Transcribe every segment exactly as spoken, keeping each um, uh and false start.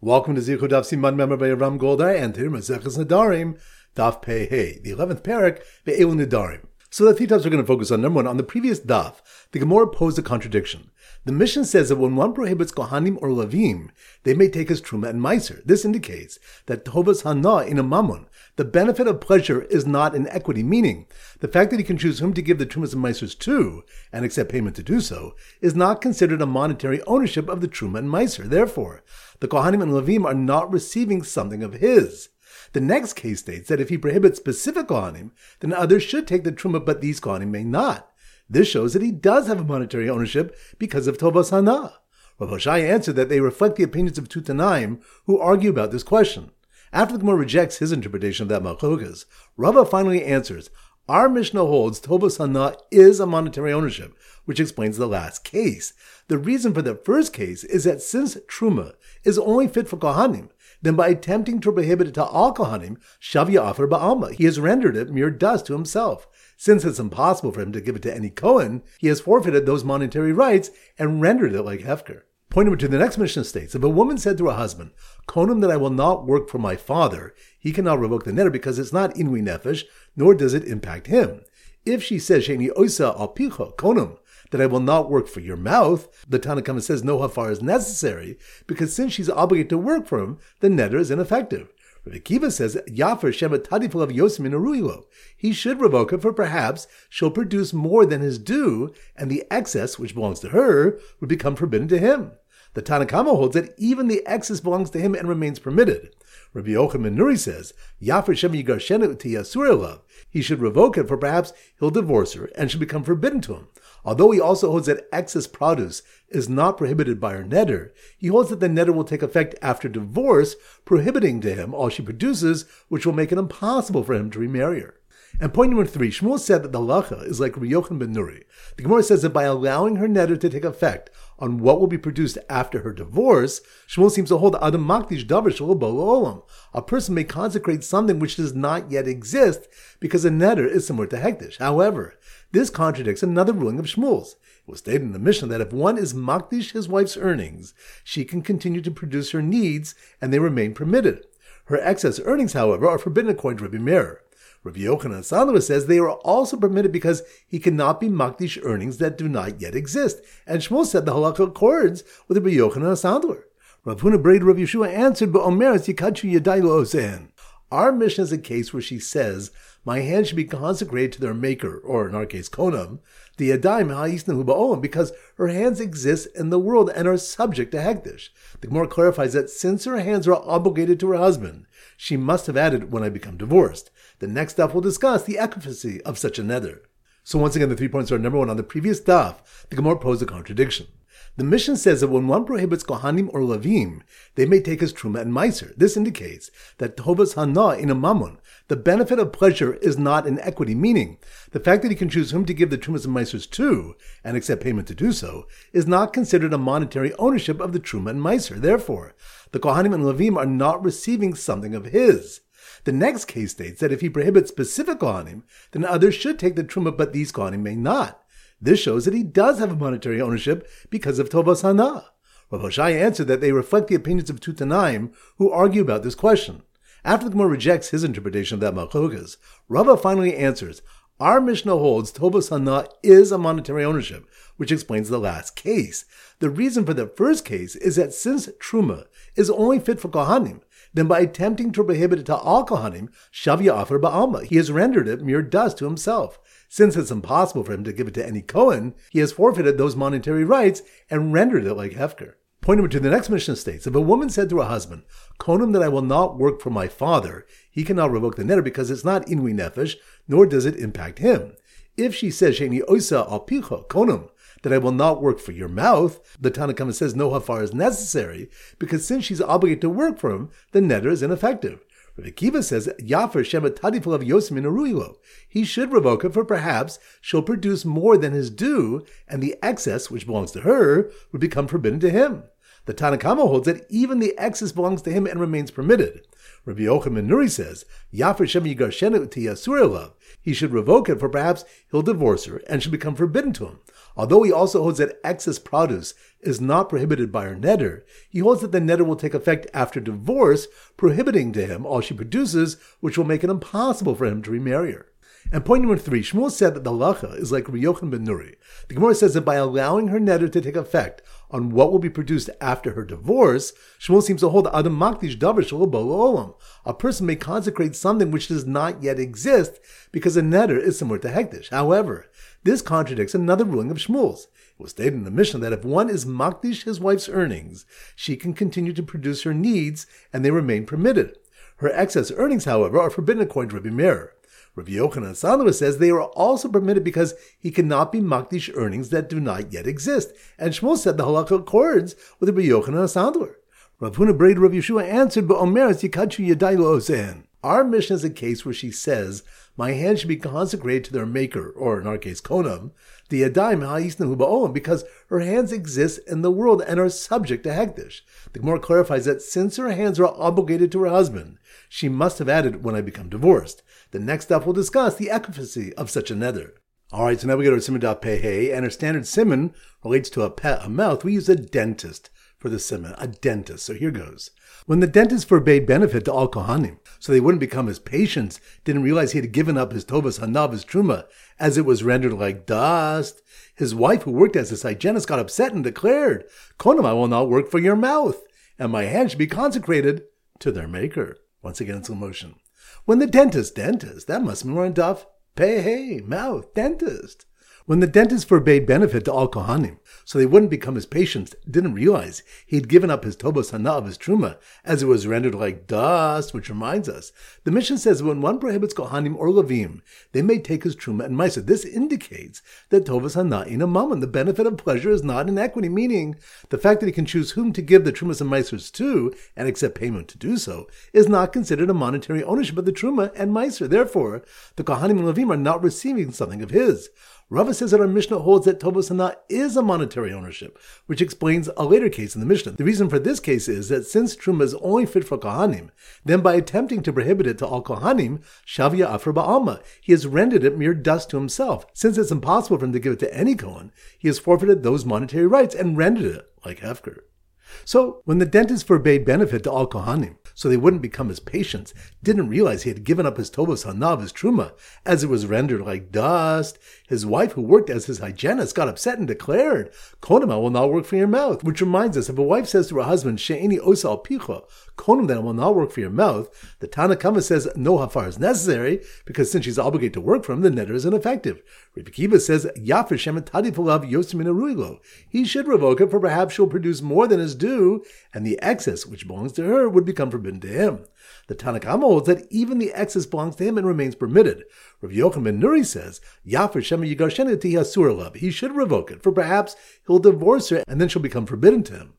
Welcome to Zichud Daf Siman Member by Ram Goldar and Tir Maseches Nedarim Daf Pei Hey, the eleventh parak Be'elu Nedarim. So the three topics we're going to focus on. Number one, on the previous daf, the Gemara posed a contradiction. The Mishnah says that when one prohibits Kohanim or Levim, they may take as Truma and Meiser. This indicates that Tovas Hana in a Mammon, the benefit of pleasure is not in equity, meaning the fact that he can choose whom to give the Trumas and Meisers to, and accept payment to do so, is not considered a monetary ownership of the Truma and Meiser. Therefore, the Kohanim and Levim are not receiving something of his. The next case states that if he prohibits specific Kohanim, then others should take the Truma, but these Kohanim may not. This shows that he does have a monetary ownership because of Tovas Hana. Rav Hoshai answered that they reflect the opinions of two Tanaim who argue about this question. After the Gemara rejects his interpretation of that Machlokas, Rava finally answers, our Mishnah holds Tovas Hana is a monetary ownership, which explains the last case. The reason for the first case is that since Truma is only fit for Kohanim, then by attempting to prohibit it to all Kohanim, Shavya Afer Ba'alma, he has rendered it mere dust to himself. Since it's impossible for him to give it to any Kohen, he has forfeited those monetary rights and rendered it like Hefker. Point number two, the next Mishnah states, if a woman said to her husband, Konim that I will not work for my father, he cannot revoke the neder because it's not inui nefesh, nor does it impact him. If she says, Sheni oisa al picha, Konim, that I will not work for your mouth, the Tanna Kama says no hafar is necessary, because since she's obligated to work for him, the neder is ineffective. Rav Akiva says, Yafer Shema Tadiful of Yosim in Aruilo. He should revoke it, for perhaps she'll produce more than his due, and the excess, which belongs to her, would become forbidden to him. The Tanna Kama holds that even the excess belongs to him and remains permitted. Rabbi Yochanan ben Nuri says, Yafer Shema Yigarshenu Tiyasur Elav. He should revoke it, for perhaps he'll divorce her and should become forbidden to him. Although he also holds that excess produce is not prohibited by her neder, he holds that the neder will take effect after divorce, prohibiting to him all she produces, which will make it impossible for him to remarry her. And point number three, Shmuel said that the halacha is like Rabbi Yochanan ben Nuri. The Gemara says that by allowing her neder to take effect on what will be produced after her divorce, Shmuel seems to hold Adam Makdish Davar Shalom Olam. A person may consecrate something which does not yet exist because a neder is similar to Hekdesh. However, this contradicts another ruling of Shmuel's. It was stated in the Mishnah that if one is Makdish his wife's earnings, she can continue to produce her needs and they remain permitted. Her excess earnings, however, are forbidden according to Rabbi Meir. Rabbi Yochanan Sandler says they are also permitted because he cannot be Makdish earnings that do not yet exist. And Shmuel said the halakha accords with Rabbi Yochanan Sandler. Rav Huna Braid Rav Yeshua answered, "Ba'omeres yikachu yadai lo'osein." Our Mishnah is a case where she says, my hands should be consecrated to their maker, or in our case, Konam, the Yadayim ha'isnahu ba'olam, because her hands exist in the world and are subject to Hekdesh. The Gemara clarifies that since her hands are obligated to her husband, she must have added when I become divorced. The next daf will discuss the efficacy of such a neder. So once again, the three points are number one, on the previous daf, the Gemara posed a contradiction. The Mishnah says that when one prohibits Kohanim or Levim, they may take as Truma and Meiser. This indicates that Tovas Hana in a Mammon, the benefit of pleasure is not in equity, meaning the fact that he can choose whom to give the Trumas and Meisers to, and accept payment to do so, is not considered a monetary ownership of the Truma and Meiser. Therefore, the Kohanim and Levim are not receiving something of his. The next case states that if he prohibits specific Kohanim, then others should take the Truma, but these Kohanim may not. This shows that he does have a monetary ownership because of Tovas Hana. Rav Hoshai answered that they reflect the opinions of two Tanaim who argue about this question. After the Gemara rejects his interpretation of that Machlokas, Rava finally answers, our Mishnah holds Tovas Hana is a monetary ownership, which explains the last case. The reason for the first case is that since Truma is only fit for Kohanim, then by attempting to prohibit it to all Kohanim, Shavya Afer Ba'alma, he has rendered it mere dust to himself. Since it's impossible for him to give it to any Kohen, he has forfeited those monetary rights and rendered it like Hefker. Point number two, the next Mishnah states, if a woman said to her husband, Konim that I will not work for my father, he cannot revoke the neder because it's not inui nefesh, nor does it impact him. If she says, Sheni oisa al picha, Konim, that I will not work for your mouth, the Tanna Kama says no hafar is necessary, because since she's obligated to work for him, the neder is ineffective. Rav Akiva says, Yafer Shema Tadiful of Yosim in Aruilo. He should revoke it, for perhaps she'll produce more than his due, and the excess, which belongs to her, would become forbidden to him. The Tanna Kama holds that even the excess belongs to him and remains permitted. Rabbi Yochanan ben Nuri says, Yafir Shem Yigarshenu Tiyasur Elav. He should revoke it, for perhaps he'll divorce her and should become forbidden to him. Although he also holds that excess produce is not prohibited by her neder, he holds that the neder will take effect after divorce, prohibiting to him all she produces, which will make it impossible for him to remarry her. And point number three, Shmuel said that the halacha is like Rabbi Yochanan ben Nuri. The Gemara says that by allowing her neder to take effect on what will be produced after her divorce, Shmuel seems to hold Adam Makdish Davar Shelo Bo Olam. A person may consecrate something which does not yet exist because a neder is similar to hekdesh. However, this contradicts another ruling of Shmuel's. It was stated in the Mishnah that if one is Makdish his wife's earnings, she can continue to produce her needs and they remain permitted. Her excess earnings, however, are forbidden according to Rabbi Meir. Rabbi Yochanan Sandler says they are also permitted because he cannot be makdish earnings that do not yet exist. And Shmuel said the halakha accords with Rabbi Yochanan Sandler. Rav Huna Braid Rav Yeshua answered, but Omeres Yikachu Yadai Lo Osein. Our Mishnah is a case where she says, my hands should be consecrated to their maker, or in our case, Konam, the Yadayim Ha'isnahu Ba'olam, because her hands exist in the world and are subject to hekdesh. The Gemara clarifies that since her hands are obligated to her husband, she must have added when I become divorced. The next step will discuss the efficacy of such a neder. Alright, so now we go to Siman Daf Pei Hey, and our standard Siman relates to a pet, a mouth. We use a dentist for the Siman, a dentist. So here goes. When the dentist forbade benefit to all Kohanim, so they wouldn't become his patients, didn't realize he had given up his Tovas Hanav, his Truma, as it was rendered like dust, his wife, who worked as his hygienist, got upset and declared, Konam, I will not work for your mouth, and my hands should be consecrated to their maker. Once again, in slow motion. When the dentist, dentist, that must be more in Daf Pei Hey, mouth, dentist. When the dentist forbade benefit to all Kohanim, so they wouldn't become his patients, didn't realize he'd given up his Tobos Hana of his Truma, as it was rendered like dust, which reminds us. The Mishnah says when one prohibits Kohanim or Levim, they may take his Truma and Meiser. This indicates that Tovos Hana in a mammon, the benefit of pleasure is not in equity, meaning the fact that he can choose whom to give the Trumas and Meisers to, and accept payment to do so, is not considered a monetary ownership of the Truma and Meiser. Therefore, the Kohanim and Levim are not receiving something of his. Rava says that our Mishnah holds that Tovos Hana is a monetary ownership, which explains a later case in the Mishnah. The reason for this case is that since Truma is only fit for Kohanim, then by attempting to prohibit it to all Kohanim, Shavya Afra Ba'alma, he has rendered it mere dust to himself. Since it's impossible for him to give it to any Kohen, he has forfeited those monetary rights and rendered it like Hefker. So, when the dentist forbade benefit to all Kohanim, so they wouldn't become his patients, didn't realize he had given up his Tovos Hanav, his Truma, as it was rendered like dust, his wife, who worked as his hygienist, got upset and declared, Konam, I will not work for your mouth. Which reminds us, if a wife says to her husband, She'eni osa al picha, Konam, then I will not work for your mouth, the Tanna Kama says no hafar is necessary, because since she's obligated to work for him, the neder is ineffective. Rabbi Kiva says, Yafir shemet tadif alav yosim ruilo. He should revoke it, for perhaps she'll produce more than is due, and the excess, which belongs to her, would become forbidden to him. The Tanna Kama holds that even the excess belongs to him and remains permitted. Rav Yochanan ben Nuri says, Yafir shema yigarshenu tihasur alav. He should revoke it, for perhaps he'll divorce her, and then she'll become forbidden to him.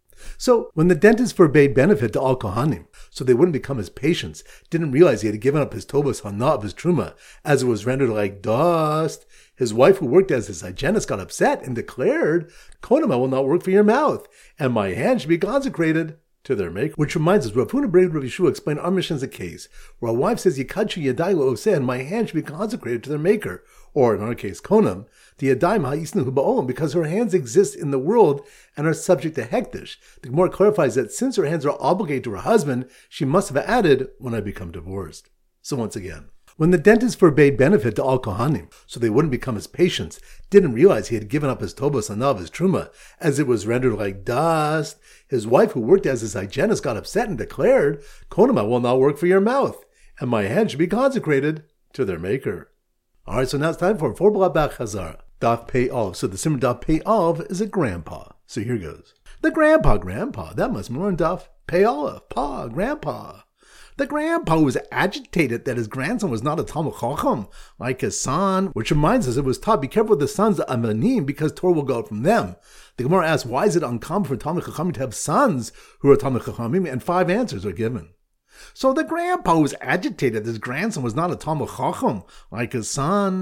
So, when the dentist forbade benefit to all Kohanim, so they wouldn't become his patients, didn't realize he had given up his Tovos Hana of his Truma, as it was rendered like dust, his wife, who worked as his hygienist, got upset and declared, Konam, I will not work for your mouth, and my hands should be consecrated to their maker. Which reminds us, Rav Huna Braid Rav Yeshua explained our mission as a case where a wife says, Yikachu Yadai Lo Oseh, and my hands should be consecrated to their maker, or in our case, Konam, the Yadayim Ha'isnahu Ba'olam, because her hands exist in the world and are subject to hekdesh. The Gemara clarifies that since her hands are obligated to her husband, she must have added when I become divorced. So once again, when the dentist forbade benefit to all Kohanim, so they wouldn't become his patients, didn't realize he had given up his Tovos Hanav, his Truma, as it was rendered like dust, his wife, who worked as his hygienist, got upset and declared, Konam, I will not work for your mouth, and my hands should be consecrated to their maker. Alright, so now it's time for four Blabach Chazara. Daf Pei Alv. So the Siman Daf Pei Alv is a grandpa. So here goes. The grandpa, grandpa, that must be more in Daf Pei Alv. Pa, grandpa. The grandpa was agitated that his grandson was not a Talmid Chacham, like his son, which reminds us it was taught, be careful with the sons of Amanim, because Torah will go out from them. The Gemara asks, why is it uncommon for Talmid Chachamim to have sons who are Talmid Chachamim? And five answers are given. So the grandpa was agitated that his grandson was not a Talmid Chacham, like his son.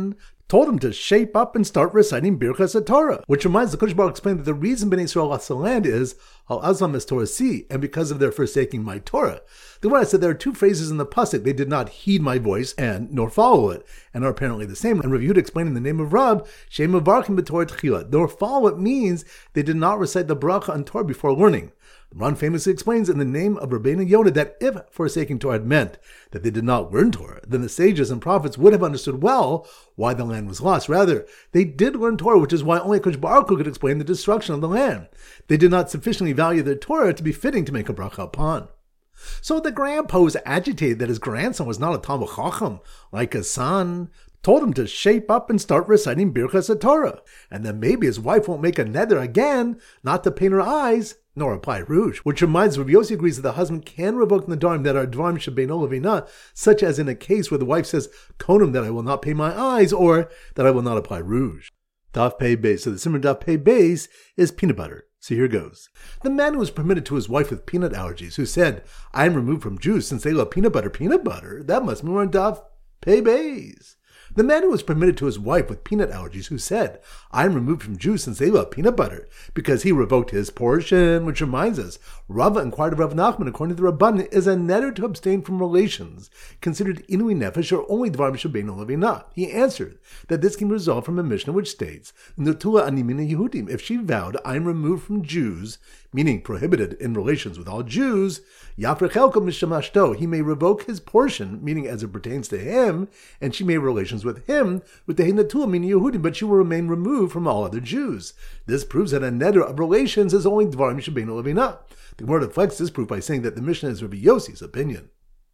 told him to shape up and start reciting Birchas Torah, which reminds the Kodesh Baruch explained that the reason Bnei Yisrael lost the land is Al Azlam es Torah si, and because of their forsaking my Torah. The Gemara said there are two phrases in the pasuk: they did not heed my voice and nor follow it, and are apparently the same. And Rav Yehuda explained in the name of Rab, Shem Mevarchim b'Torah Tchila, nor follow it means they did not recite the bracha on Torah before learning. Ran famously explains in the name of Rabbeinu Yonah that if forsaking Torah had meant that they did not learn Torah, then the sages and prophets would have understood well why the land was lost. Rather, they did learn Torah, which is why only Kodesh Baruch Hu could explain the destruction of the land. They did not sufficiently value their Torah to be fitting to make a bracha upon. So the grandpa was agitated that his grandson was not a Talmud Chacham like his son, told him to shape up and start reciting Birchas Torah, and then maybe his wife won't make a neder again, not to paint her eyes, nor apply rouge. Which reminds Rav Yossi agrees that the husband can revoke Nadarim that are Dvarim Shebeino Levina, such as in a case where the wife says, Konam, that I will not paint my eyes, or that I will not apply rouge. Daf Pei Beis. So the Simmer Daf Pei Beis is peanut butter. So here goes. The man who was permitted to his wife with peanut allergies, who said, I am removed from Jews since they love peanut butter, peanut butter, that must be more on Daf Pei Beis. The man who was permitted to his wife with peanut allergies, who said, I am removed from Jews since they love peanut butter, because he revoked his portion, which reminds us, Rava inquired of Rav Nachman, according to the Rabban, is a neder to abstain from relations, considered inui nefesh or only dvarim shebeino levina. He answered that this can be resolved from a Mishnah which states, Nutula animina Yehudim, if she vowed, I am removed from Jews, meaning prohibited in relations with all Jews, Yafrechelko mishamashto, he may revoke his portion, meaning as it pertains to him, and she may have relations with him, with the Heinatul, meaning Yehudim, but she will remain removed from all other Jews. This proves that a neder of relations is only Dvarim Shebeino Levina. The Gemara reflects this proof by saying that the Mishnah is Rabbi Yossi's opinion.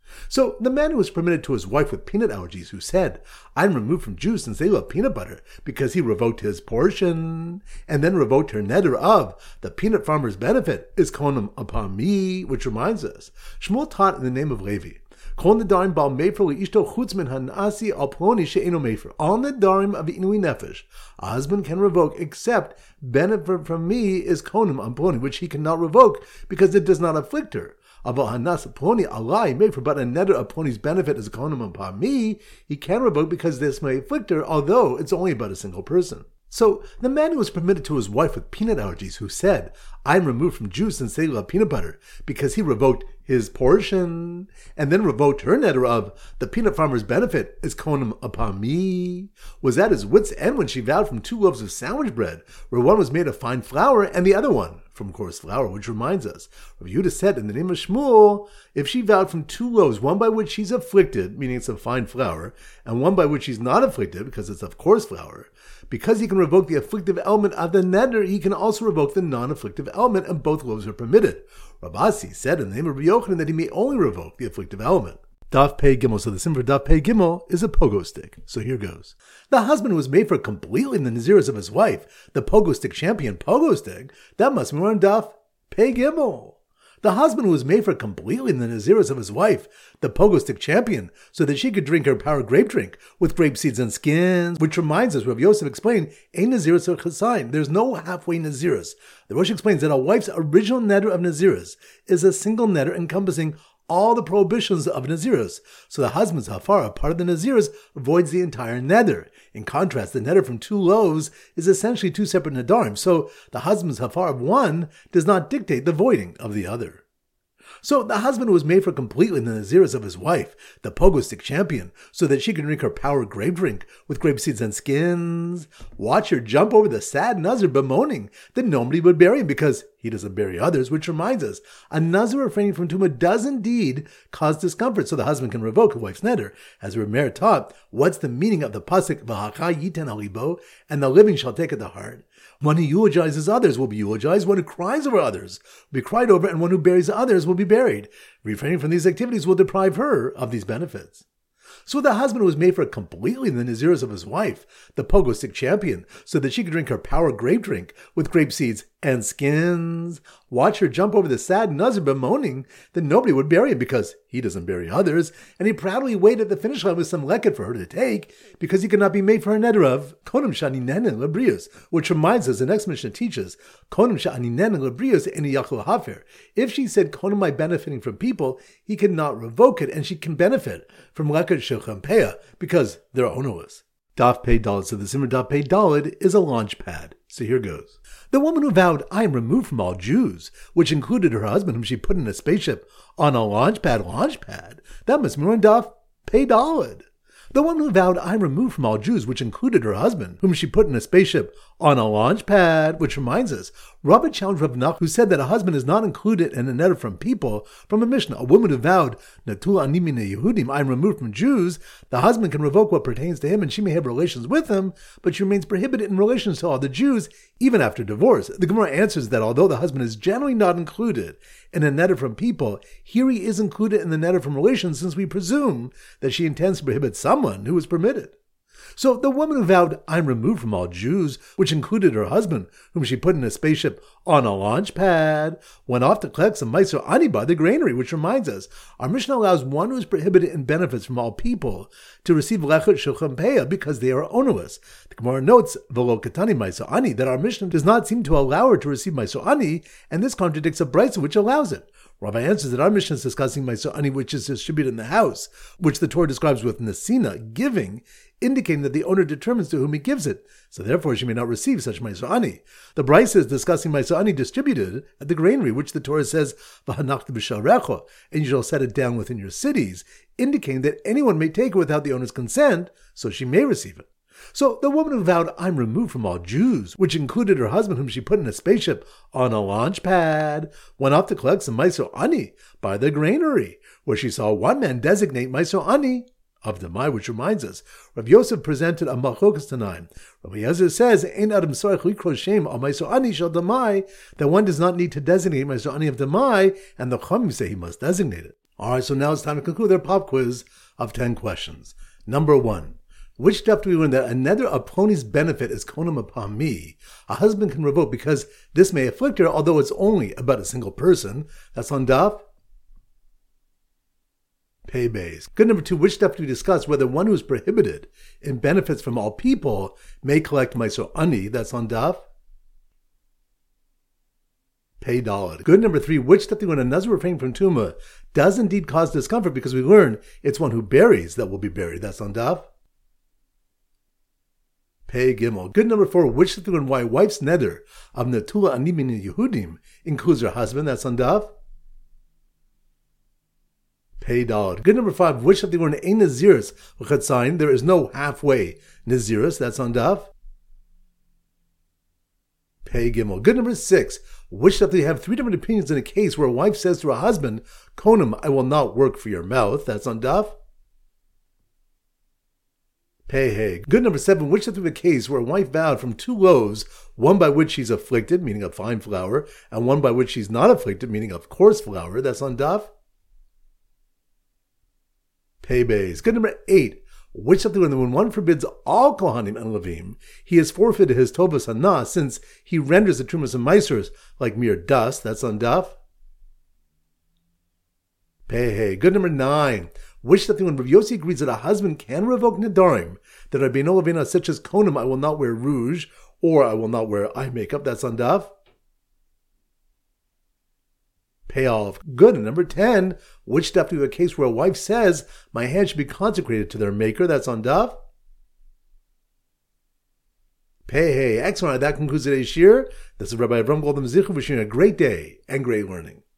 So the man who was permitted to his wife with peanut allergies, who said, I am removed from Jews since they love peanut butter, because he revoked his portion, and then revoked her neder of the peanut farmer's benefit, is konam upon me, which reminds us, Shmuel taught in the name of Levi, Kol nedarim bal mefer liishto chutz min hanasi al ploni she'eno mefer. All nedarim of inui nefesh, a husband can revoke, except benefit from me is konam on ploni, which he cannot revoke, because it does not afflict her. Aval hanas ploni alai mefer, but a neder of ploni's benefit is konam upon me, he can revoke because this may afflict her, although it's only about a single person. So, the man who was permitted to his wife with peanut allergies, who said, I am removed from Jews since they love peanut butter, because he revoked his portion, and then revoked her neder of the peanut farmer's benefit is konam upon me, was at his wit's end when she vowed from two loaves of sandwich bread, where one was made of fine flour and the other one from coarse flour, which reminds us, Rav Yehuda said in the name of Shmuel, if she vowed from two loaves, one by which she's afflicted, meaning it's of fine flour, and one by which she's not afflicted, because it's of coarse flour, because he can revoke the afflictive element of the neder, he can also revoke the non-afflictive element, and both loaves are permitted. Rabasi said in the name of Rabbi Yochanan that he may only revoke the afflictive element. Daf Pei Gimel. So the sim for Daf Pei Gimel is a pogo stick. So here goes. The husband was made for completely in the naziris of his wife, the pogo stick champion pogo stick. That must be more on Daf Pei Gimel. The husband was made for completely in the naziris of his wife, the pogo stick champion, so that she could drink her power grape drink with grape seeds and skins, which reminds us, Rav Yosef explained, a naziris or chasayin. There's no halfway naziris. The Rosh explains that a wife's original neder of naziris is a single neder encompassing all the prohibitions of Naziris. So the husband's hafara, part of the Naziris, avoids the entire neder. In contrast, the neder from two loaves is essentially two separate nedarim. So the husband's hafara of one does not dictate the voiding of the other. So the husband was made for completely the naziris of his wife, the pogo stick champion, so that she could drink her power grape drink with grape seeds and skins. Watch her jump over the sad nazir bemoaning that nobody would bury him because he doesn't bury others, which reminds us, a nazir refraining from tumah does indeed cause discomfort, so the husband can revoke a wife's neder. As Rameir taught, what's the meaning of the pasuk, v'haka yiten alibo, and the living shall take it to heart? One who eulogizes others will be eulogized, one who cries over others will be cried over, and one who buries others will be buried. Refraining from these activities will deprive her of these benefits. So the husband was made for completely the naziris of his wife, the pogo stick champion, so that she could drink her power grape drink with grape seeds and skins. Watch her jump over the sad nazir bemoaning that nobody would bury him because he doesn't bury others, and he proudly waited at the finish line with some leket for her to take because he could not be made for her neder of konam sha'aninen lebrius, which reminds us the next Mishnah teaches konam sha'aninen lebrius eni yachol hafer. If she said konam by benefiting from people, he could not revoke it, and she can benefit from leket shechampeah because they're ownerless. Daf Pei Daled. So the Simmer Daf Pei Daled is a launch pad. So here goes. The woman who vowed, I am removed from all Jews, which included her husband whom she put in a spaceship on a launch pad, launch pad, that must mean on Daf Pei Daled. The woman who vowed, I am removed from all Jews, which included her husband, whom she put in a spaceship on a launch pad, which reminds us, Rabbi challenged Rav Nach, who said that a husband is not included in a neder from people, from a Mishnah. A woman who vowed, Natul ani mina Yehudim, I am removed from Jews, the husband can revoke what pertains to him, and she may have relations with him, but she remains prohibited in relations to all the Jews, even after divorce. The Gemara answers that although the husband is generally not included in a neder from people, here he is included in the neder from relations, since we presume that she intends to prohibit someone who is permitted. So the woman who vowed, I am removed from all Jews, which included her husband, whom she put in a spaceship on a launch pad, went off to collect some Meiser Ani by the granary, which reminds us, our Mishnah allows one who is prohibited in benefits from all people to receive Lechet Shulchan Peah because they are ownerless. The Gemara notes, V'lo Katani Meiser Ani, that our Mishnah does not seem to allow her to receive Meiser Ani, and this contradicts a Brisa which allows it. Rabbi answers that our Mishnah is discussing Meiser Ani, which is distributed in the house, which the Torah describes with Nesina, giving, indicating that the owner determines to whom he gives it, so therefore she may not receive such Meiser Ani. The Brisa is discussing Meiser Ani distributed at the granary, which the Torah says, V'hanachta b'sharecha, and you shall set it down within your cities, indicating that anyone may take it without the owner's consent, so she may receive it. So the woman who vowed, I am removed from all Jews, which included her husband whom she put in a spaceship on a launch pad, went off to collect some Meiser Ani by the granary, where she saw one man designate Meiser Ani of Demai, which reminds us, Rav Yosef presented a Malchokas Tanaim. Rabbi Yezer says, Ein Adam Sarich Likro Shem al Meiser Ani shel Demai, that one does not need to designate Meiser Ani of Demai, and the Chachamim say he must designate it. Alright, so now it's time to conclude their pop quiz of ten questions. Number one. Which daf do we learn that a neder of Ploni's benefit is konam upon me? A husband can revoke because this may afflict her, although it's only about a single person. That's on daf Pei Beis. Good number two, which daf do we discuss whether one who is prohibited in benefits from all people may collect Meiser Ani? That's on daf Pei Daled. Good number three, which daf do we learn a nazir refraining from Tuma does indeed cause discomfort because we learn it's one who buries that will be buried. That's on daf Pei Gimel. Good number four, which daf do we learn why wife's neder of Natula ani mina Yehudim includes her husband? That's on daf Pei Daled. Good number five, which daf do we learn ein naziris v'chatzayin, there is no halfway naziris? That's on daf Pei Gimel. Good number six, which daf do we have three different opinions in a case where a wife says to her husband, Konam, I will not work for your mouth? That's on daf Pei Hey. Good number seven, which daf do we have a case where a wife vowed from two loaves, one by which she's afflicted, meaning of fine flour, and one by which she's not afflicted, meaning of coarse flour? That's on daf Pei Beis. Good number eight, which daf do we learn that when one forbids all Kohanim and Levim, he has forfeited his Tovas Hana, since he renders the Trumas and Meisers like mere dust? That's on daf Pei Hey. Good number nine, which daf do we learn Rav Yossi agrees that a husband can revoke Nedarim, that Rabbeinu Levina such as Konam, I will not wear rouge, or I will not wear eye makeup? That's on daf Pei Aleph. Good. And number ten, which daf do we have a case where a wife says, my hand should be consecrated to their maker? That's on daf Pei Hey. Excellent. That concludes today's shir. This is Rabbi Avram Goldman Zichu wishing you a great day and great learning.